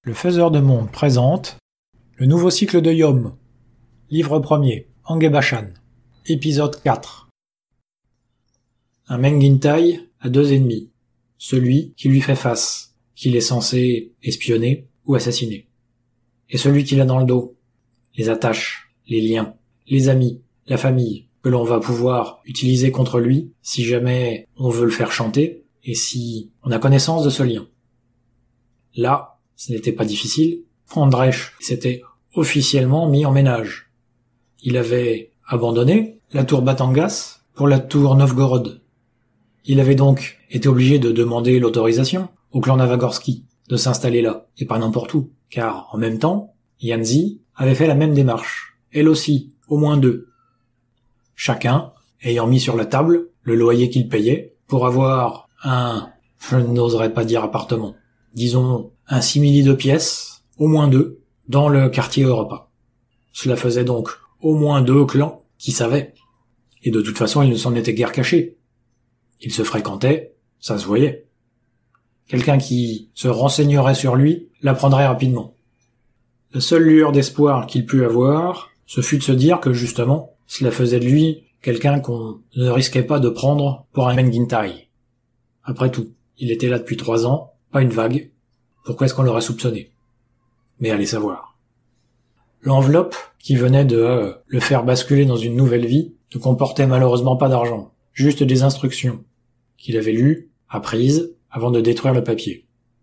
Le Faiseur de Monde présente le nouveau cycle de Yom, livre 1er, Angebashan, épisode 4. Un Mengintai a deux ennemis, celui qui lui fait face, qu'il est censé espionner ou assassiner, et celui qu'il a dans le dos, les attaches, les liens, les amis, la famille, que l'on va pouvoir utiliser contre lui si jamais on veut le faire chanter et si on a connaissance de ce lien. Là, ce n'était pas difficile. Andrech s'était officiellement mis en ménage. Il avait abandonné la tour Batangas pour la tour Novgorod. Il avait donc été obligé de demander l'autorisation au clan Navagorsky de s'installer là, et pas n'importe où, car en même temps, Yanzi avait fait la même démarche, elle aussi, au moins deux. Chacun ayant mis sur la table le loyer qu'il payait pour avoir je n'oserais pas dire appartement, disons un simili de pièces, au moins deux, dans le quartier Europa. Cela faisait donc au moins deux clans qui savaient. Et de toute façon, ils ne s'en étaient guère cachés. Ils se fréquentaient, ça se voyait. Quelqu'un qui se renseignerait sur lui l'apprendrait rapidement. La seule lueur d'espoir qu'il put avoir, ce fut de se dire que justement, cela faisait de lui quelqu'un qu'on ne risquait pas de prendre pour un Mengintai. Après tout, il était là depuis 3 ans, pas une vague. Pourquoi est-ce qu'on l'aurait soupçonné? Mais allez savoir. L'enveloppe qui venait de le faire basculer dans une nouvelle vie ne comportait malheureusement pas d'argent, juste des instructions, qu'il avait lues, apprises, avant de détruire le papier.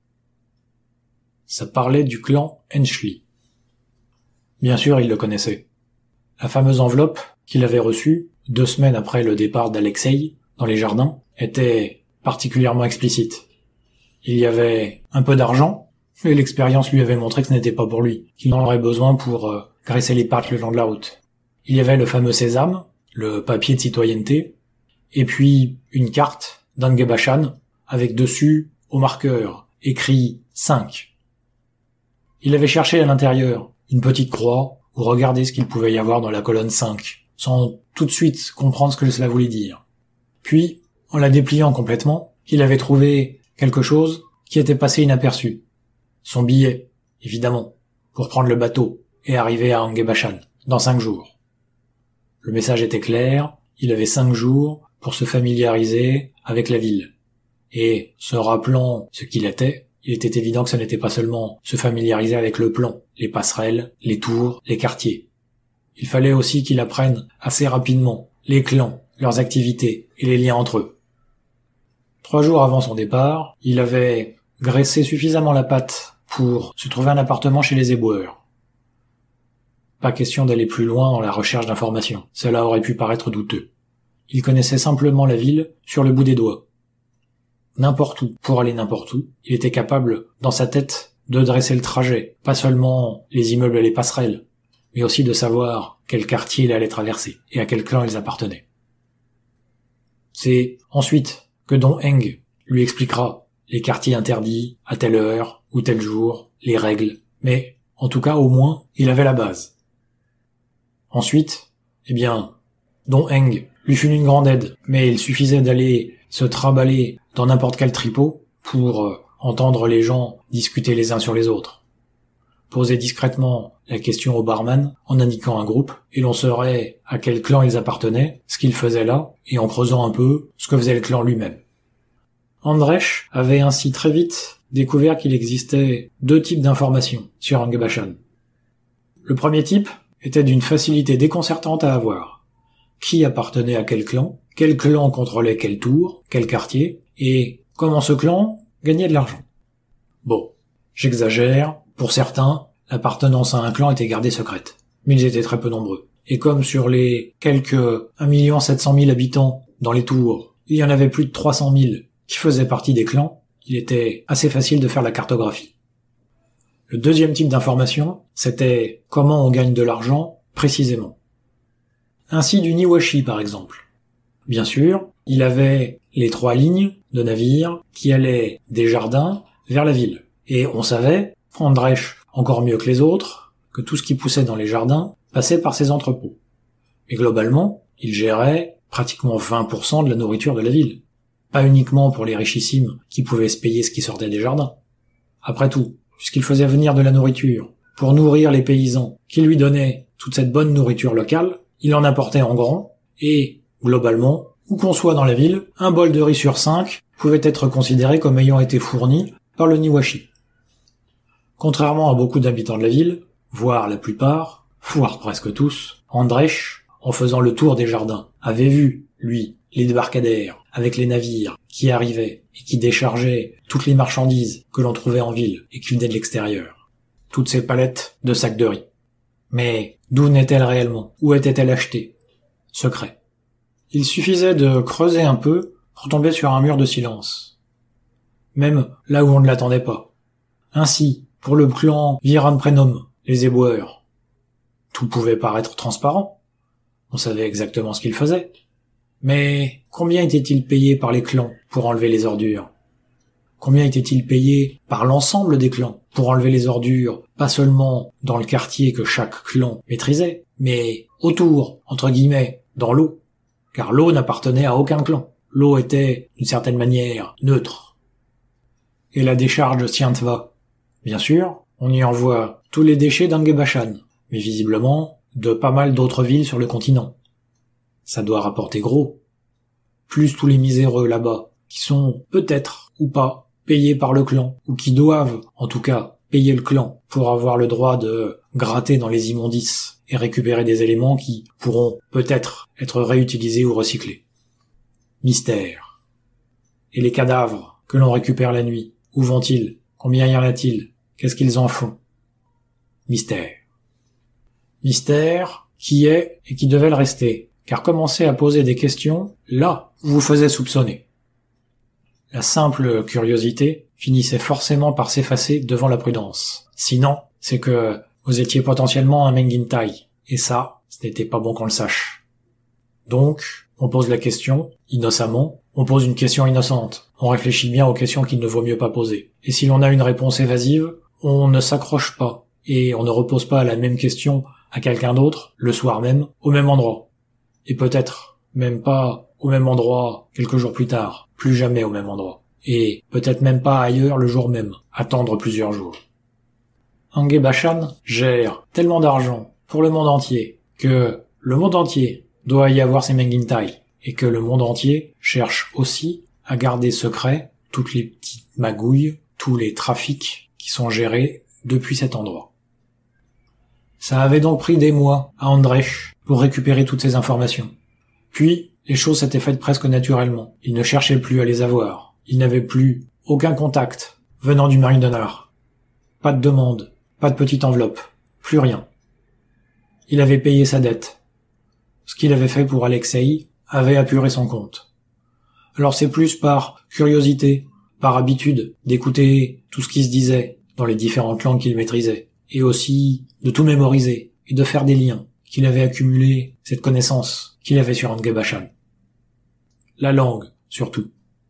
Ça parlait du clan Henschli. Bien sûr, il le connaissait. La fameuse enveloppe qu'il avait reçue 2 semaines après le départ d'Alexei dans les jardins était particulièrement explicite. Il y avait un peu d'argent, et l'expérience lui avait montré que ce n'était pas pour lui, qu'il en aurait besoin pour graisser les pattes le long de la route. Il y avait le fameux sésame, le papier de citoyenneté, et puis une carte d'Angebashan avec dessus, au marqueur, écrit 5. Il avait cherché à l'intérieur une petite croix ou regardé ce qu'il pouvait y avoir dans la colonne 5, sans tout de suite comprendre ce que cela voulait dire. Puis, en la dépliant complètement, il avait trouvé quelque chose qui était passé inaperçu. Son billet, évidemment, pour prendre le bateau et arriver à Angebashan dans 5 jours. Le message était clair, il avait 5 jours pour se familiariser avec la ville. Et, se rappelant ce qu'il était, il était évident que ce n'était pas seulement se familiariser avec le plan, les passerelles, les tours, les quartiers. Il fallait aussi qu'il apprenne assez rapidement les clans, leurs activités et les liens entre eux. 3 jours avant son départ, il avait graissé suffisamment la patte pour se trouver un appartement chez les éboueurs. Pas question d'aller plus loin dans la recherche d'informations, cela aurait pu paraître douteux. Il connaissait simplement la ville sur le bout des doigts. N'importe où, pour aller n'importe où, il était capable, dans sa tête, de dresser le trajet, pas seulement les immeubles et les passerelles, mais aussi de savoir quel quartier il allait traverser et à quel clan ils appartenaient. C'est ensuite que Don Eng lui expliquera les quartiers interdits, à telle heure ou tel jour, les règles, mais en tout cas au moins il avait la base. Ensuite, Don Eng lui fut une grande aide, mais il suffisait d'aller se trimballer dans n'importe quel tripot pour entendre les gens discuter les uns sur les autres. Poser discrètement la question au barman en indiquant un groupe, et l'on saurait à quel clan ils appartenaient, ce qu'ils faisaient là, et en creusant un peu ce que faisait le clan lui-même. Andrech avait ainsi très vite découvert qu'il existait 2 types d'informations sur Angebashan. Le premier type était d'une facilité déconcertante à avoir. Qui appartenait à quel clan contrôlait quel tour, quel quartier, et comment ce clan gagnait de l'argent. Bon, j'exagère, pour certains, l'appartenance à un clan était gardée secrète, mais ils étaient très peu nombreux. Et comme sur les quelques 1 700 000 habitants dans les tours, il y en avait plus de 300 000 qui faisaient partie des clans, il était assez facile de faire la cartographie. Le deuxième type d'information, c'était comment on gagne de l'argent précisément. Ainsi du Niwashi par exemple. Bien sûr, il avait les 3 lignes de navires qui allaient des jardins vers la ville. Et on savait, Andrech encore mieux que les autres, que tout ce qui poussait dans les jardins passait par ces entrepôts. Et globalement, il gérait pratiquement 20% de la nourriture de la ville. Pas uniquement pour les richissimes qui pouvaient se payer ce qui sortait des jardins. Après tout, puisqu'il faisait venir de la nourriture, pour nourrir les paysans, qui lui donnaient toute cette bonne nourriture locale, il en apportait en grand, et, globalement, où qu'on soit dans la ville, un bol de riz sur 5 pouvait être considéré comme ayant été fourni par le Niwashi. Contrairement à beaucoup d'habitants de la ville, voire la plupart, voire presque tous, Andrech, en faisant le tour des jardins, avait vu, lui, les débarcadères, avec les navires, qui arrivaient et qui déchargeaient toutes les marchandises que l'on trouvait en ville et qui venaient de l'extérieur. Toutes ces palettes de sacs de riz. Mais d'où venaient-elles réellement? Où étaient-elles achetées? Secret. Il suffisait de creuser un peu pour tomber sur un mur de silence. Même là où on ne l'attendait pas. Ainsi, pour le clan Viran Prenom, les éboueurs, tout pouvait paraître transparent. On savait exactement ce qu'ils faisaient. Mais combien était-il payé par les clans pour enlever les ordures? Combien était-il payé par l'ensemble des clans pour enlever les ordures, pas seulement dans le quartier que chaque clan maîtrisait, mais autour, entre guillemets, dans l'eau? Car l'eau n'appartenait à aucun clan. L'eau était, d'une certaine manière, neutre. Et la décharge de Siantva? Bien sûr, on y envoie tous les déchets d'Angebashan, mais visiblement de pas mal d'autres villes sur le continent. Ça doit rapporter gros. Plus tous les miséreux là-bas, qui sont peut-être ou pas payés par le clan, ou qui doivent, en tout cas, payer le clan pour avoir le droit de gratter dans les immondices et récupérer des éléments qui pourront peut-être être réutilisés ou recyclés. Mystère. Et les cadavres que l'on récupère la nuit, où vont-ils? Combien y en a-t-il? Qu'est-ce qu'ils en font? Mystère. Mystère qui est et qui devait le rester, car commencer à poser des questions, là, vous faisait soupçonner. La simple curiosité finissait forcément par s'effacer devant la prudence. Sinon, c'est que vous étiez potentiellement un Mengintai, et ça, ce n'était pas bon qu'on le sache. Donc, on pose la question, innocemment, on pose une question innocente, on réfléchit bien aux questions qu'il ne vaut mieux pas poser. Et si l'on a une réponse évasive, on ne s'accroche pas, et on ne repose pas la même question à quelqu'un d'autre, le soir même, au même endroit. Et peut-être même pas au même endroit quelques jours plus tard, plus jamais au même endroit. Et peut-être même pas ailleurs le jour même, attendre plusieurs jours. Angebashan gère tellement d'argent pour le monde entier que le monde entier doit y avoir ses Mengintai, et que le monde entier cherche aussi à garder secret toutes les petites magouilles, tous les trafics qui sont gérés depuis cet endroit. Ça avait donc pris des mois à Andrech pour récupérer toutes ces informations. Puis, les choses s'étaient faites presque naturellement. Il ne cherchait plus à les avoir. Il n'avait plus aucun contact venant du Marinenar. Pas de demande, pas de petite enveloppe, plus rien. Il avait payé sa dette. Ce qu'il avait fait pour Alexei avait apuré son compte. Alors c'est plus par curiosité, par habitude d'écouter tout ce qui se disait dans les différentes langues qu'il maîtrisait, et aussi de tout mémoriser et de faire des liens, qu'il avait accumulé cette connaissance qu'il avait sur Angebashan. La langue, surtout.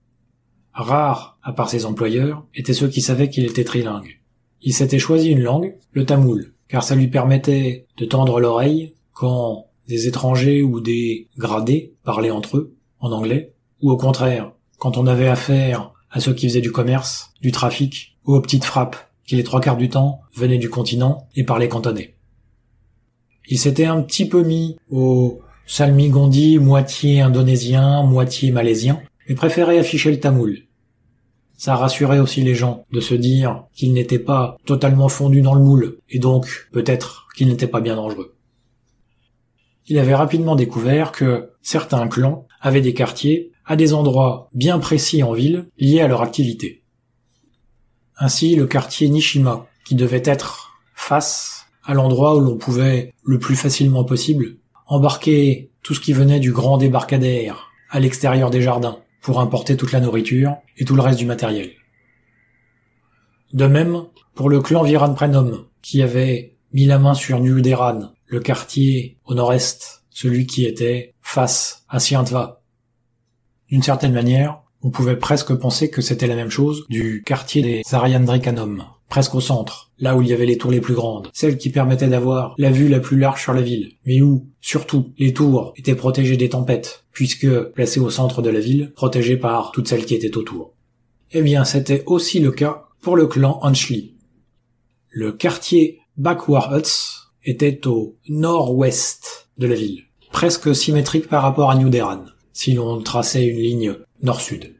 Rares, à part ses employeurs, étaient ceux qui savaient qu'il était trilingue. Il s'était choisi une langue, le tamoul, car ça lui permettait de tendre l'oreille quand des étrangers ou des gradés parlaient entre eux, en anglais, ou au contraire, quand on avait affaire à ceux qui faisaient du commerce, du trafic, ou aux petites frappes, qui les 3/4 du temps venaient du continent et parlaient cantonais. Il s'était un petit peu mis au salmigondi moitié indonésien, moitié malaisien, mais préférait afficher le tamoul. Ça rassurait aussi les gens de se dire qu'il n'était pas totalement fondu dans le moule, et donc peut-être qu'il n'était pas bien dangereux. Il avait rapidement découvert que certains clans avaient des quartiers à des endroits bien précis en ville liés à leur activité. Ainsi, le quartier Nishima, qui devait être face à l'endroit où l'on pouvait, le plus facilement possible, embarquer tout ce qui venait du grand débarcadère à l'extérieur des jardins pour importer toute la nourriture et tout le reste du matériel. De même, pour le clan Viran Prenom, qui avait mis la main sur New Deran, le quartier au nord-est, celui qui était face à Siantva. D'une certaine manière, on pouvait presque penser que c'était la même chose du quartier des Ariandrikanom, presque au centre, là où il y avait les tours les plus grandes, celles qui permettaient d'avoir la vue la plus large sur la ville, mais où, surtout, les tours étaient protégées des tempêtes, puisque placées au centre de la ville, protégées par toutes celles qui étaient autour. Eh bien, c'était aussi le cas pour le clan Anshli. Le quartier Backward Huts était au nord-ouest de la ville, presque symétrique par rapport à New Deran, si l'on traçait une ligne nord-sud.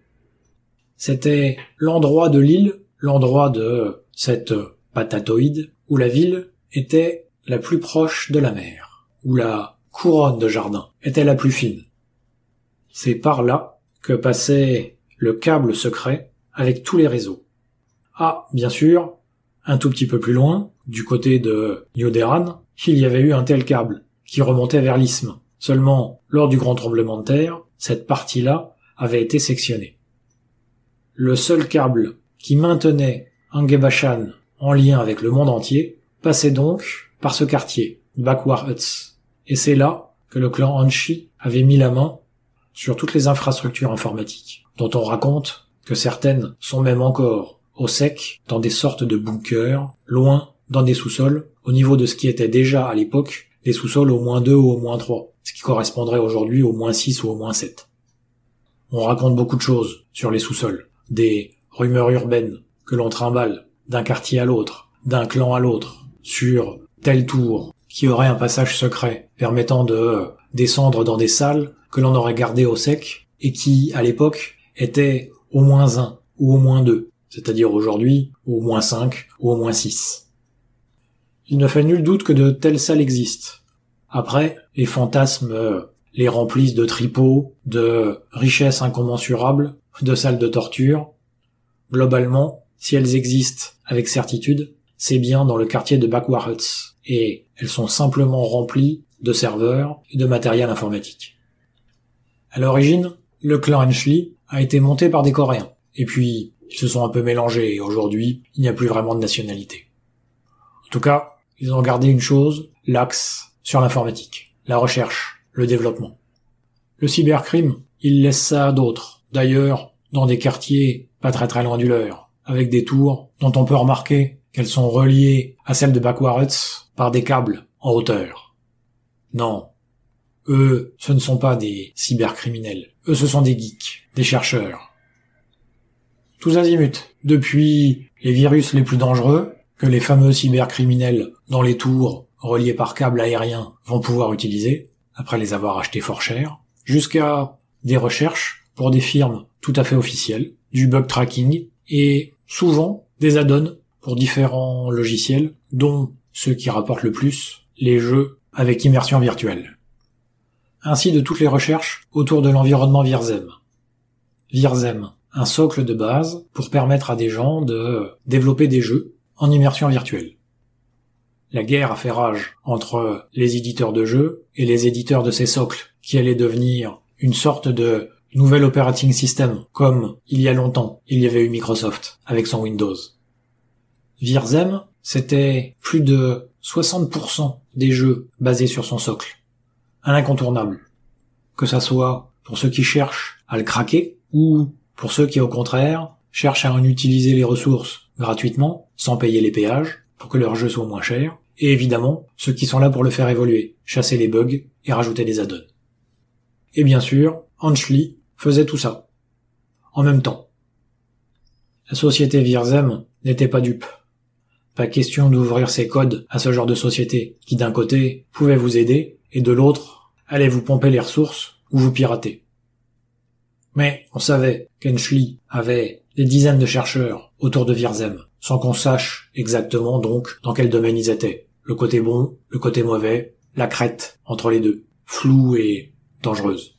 C'était l'endroit de l'île, l'endroit de cette patatoïde, où la ville était la plus proche de la mer, où la couronne de jardin était la plus fine. C'est par là que passait le câble secret avec tous les réseaux. Ah, bien sûr, un tout petit peu plus loin, du côté de New Deran, il y avait eu un tel câble qui remontait vers l'isthme. Seulement, lors du grand tremblement de terre, cette partie-là avait été sectionnée. Le seul câble qui maintenait Angebashan en lien avec le monde entier passait donc par ce quartier, Backward Huts. Et c'est là que le clan Anshi avait mis la main sur toutes les infrastructures informatiques, dont on raconte que certaines sont même encore au sec dans des sortes de bunkers, loin dans des sous-sols, au niveau de ce qui était déjà à l'époque des sous-sols au -2 ou au -3, ce qui correspondrait aujourd'hui au -6 ou au -7. On raconte beaucoup de choses sur les sous-sols, des rumeurs urbaines que l'on trimballe d'un quartier à l'autre, d'un clan à l'autre, sur telle tour qui aurait un passage secret permettant de descendre dans des salles que l'on aurait gardées au sec et qui, à l'époque, étaient au -1 ou au -2, c'est-à-dire aujourd'hui au -5 ou au -6. Il ne fait nul doute que de telles salles existent. Après, les fantasmes les remplissent de tripots, de richesses incommensurables, de salles de torture. Globalement, si elles existent avec certitude, c'est bien dans le quartier de Backward Huts, et elles sont simplement remplies de serveurs et de matériel informatique. À l'origine, le clan Enshli a été monté par des Coréens, et puis ils se sont un peu mélangés, et aujourd'hui, il n'y a plus vraiment de nationalité. En tout cas, ils ont gardé une chose, l'axe sur l'informatique, la recherche, le développement. Le cybercrime, ils laissent ça à d'autres, d'ailleurs, dans des quartiers pas très loin du leur, avec des tours dont on peut remarquer qu'elles sont reliées à celles de Backward Huts par des câbles en hauteur. Non. Eux, ce ne sont pas des cybercriminels. Eux, ce sont des geeks, des chercheurs. Tous azimuts, depuis les virus les plus dangereux, que les fameux cybercriminels dans les tours reliés par câbles aériens vont pouvoir utiliser, après les avoir achetés fort cher, jusqu'à des recherches pour des firmes tout à fait officielles, du bug tracking, et souvent des add-ons pour différents logiciels, dont ceux qui rapportent le plus, les jeux avec immersion virtuelle. Ainsi de toutes les recherches autour de l'environnement Virzem. Virzem, un socle de base pour permettre à des gens de développer des jeux en immersion virtuelle. La guerre a fait rage entre les éditeurs de jeux et les éditeurs de ces socles, qui allaient devenir une sorte de nouvel operating system, comme il y a longtemps, il y avait eu Microsoft avec son Windows. Virzem, c'était plus de 60% des jeux basés sur son socle. Un incontournable. Que ça soit pour ceux qui cherchent à le craquer, ou pour ceux qui, au contraire, cherchent à en utiliser les ressources gratuitement, sans payer les péages, pour que leur jeu soit moins cher, et évidemment, ceux qui sont là pour le faire évoluer, chasser les bugs et rajouter des add-ons. Et bien sûr, Anshli faisait tout ça. En même temps. La société Virzem n'était pas dupe. Pas question d'ouvrir ses codes à ce genre de société, qui d'un côté pouvait vous aider, et de l'autre allait vous pomper les ressources ou vous pirater. Mais on savait qu'Enshli avait des dizaines de chercheurs autour de Virzem, sans qu'on sache exactement donc dans quel domaine ils étaient. Le côté bon, le côté mauvais, la crête entre les deux, floue et dangereuse.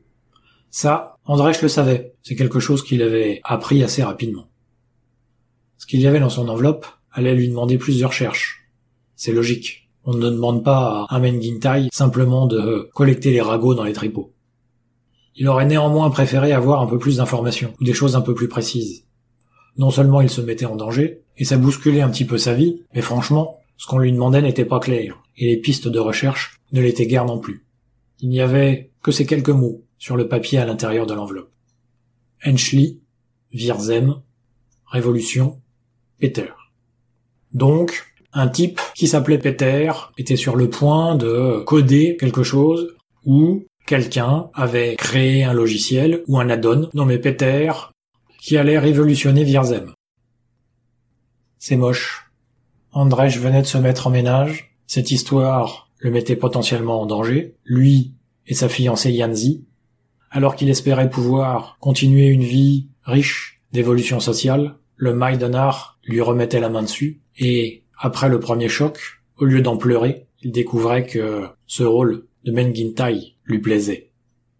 Ça, Andrech le savait, c'est quelque chose qu'il avait appris assez rapidement. Ce qu'il y avait dans son enveloppe allait lui demander plus de recherches. C'est logique. On ne demande pas à un Mengintai simplement de collecter les ragots dans les tripots. Il aurait néanmoins préféré avoir un peu plus d'informations, ou des choses un peu plus précises. Non seulement il se mettait en danger, et ça bousculait un petit peu sa vie, mais franchement, ce qu'on lui demandait n'était pas clair, et les pistes de recherche ne l'étaient guère non plus. Il n'y avait que ces quelques mots sur le papier à l'intérieur de l'enveloppe. Enshli, Virzem, Révolution, Peter. Donc, un type qui s'appelait Peter était sur le point de coder quelque chose, ou quelqu'un avait créé un logiciel ou un add-on nommé Peter qui allait révolutionner Virzem. C'est moche. Andrzej venait de se mettre en ménage, cette histoire le mettait potentiellement en danger, lui et sa fiancée Yanzi, alors qu'il espérait pouvoir continuer une vie riche d'évolution sociale, le Majdanar lui remettait la main dessus, et après le premier choc, au lieu d'en pleurer, il découvrait que ce rôle de Mengintai lui plaisait.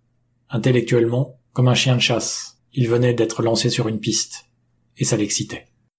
Intellectuellement, comme un chien de chasse, il venait d'être lancé sur une piste, et ça l'excitait.